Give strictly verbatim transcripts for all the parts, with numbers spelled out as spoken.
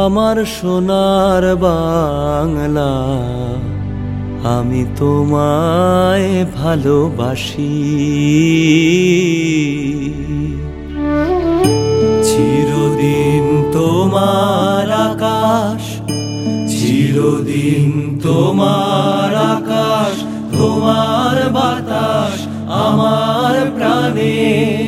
আমার সোনার বাংলা, আমি তোমায় ভালোবাসি। চিরদিন তোমার আকাশ, চিরদিন তোমার আকাশ, তোমার বাতাস আমার প্রাণে।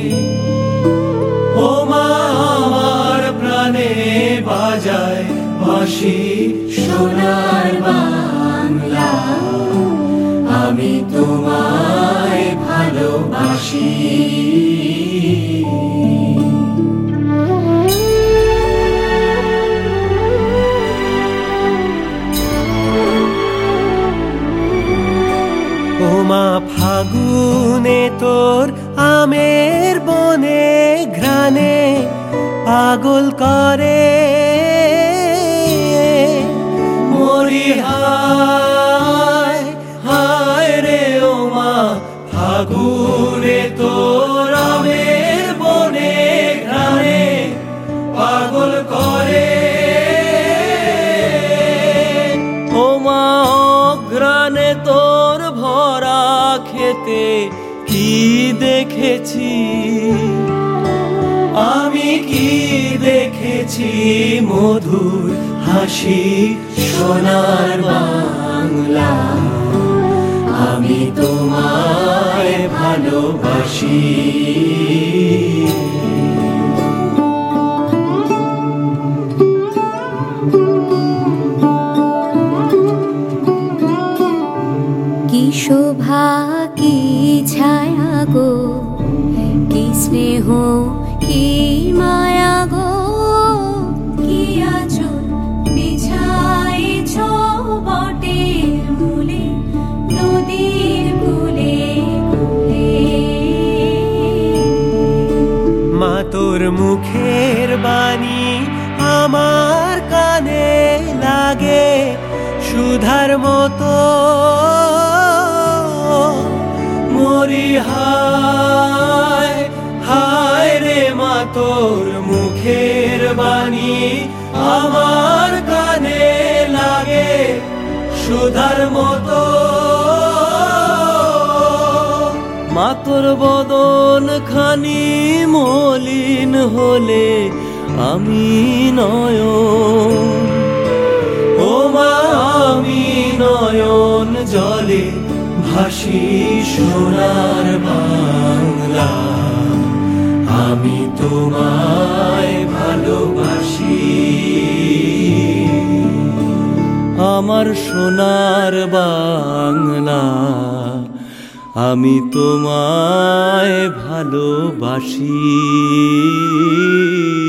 ও মা আমার প্রাণে বাজায় বাঁশি সোনার বাংলা, আমি তোমায় ভালোবাসি। ও মা ফাগুনে তোর আমের বনে ঘ্রাণে পাগল করে মরি, হায় হায় রে ও মা ফাগুনে তোর আমের বনে ঘ্রাণে পাগল করে। ও মা অঘ্রাণে তোর ভরা খেতে কি দেখেছি, আমি কি দেখেছি মধুর হাসি সোনার বাংলা, আমি তোমায় ভালোবাসি। কি শোভা কি ছায়া গো, কি স্নেহ কি মায়া গো, কি আঁচল বিছাইছ বটের মূলে নদীর কূলে কূলে। মা তোর মুখের বাণী আমার কানে লাগে সুধার মতো, মরি হায় হায় রে মা তোর মুখের বাণী আমার কানে লাগে সুধার মতো। মা তোর বদন খানি মলিন হলে আমি নয়ন, ও মা আমি নয়ন জলে ভাসি সোনার বাংলা, আমি তোমায় ভালোবাসি। আমার সোনার বাংলা, আমি তোমায় ভালোবাসি।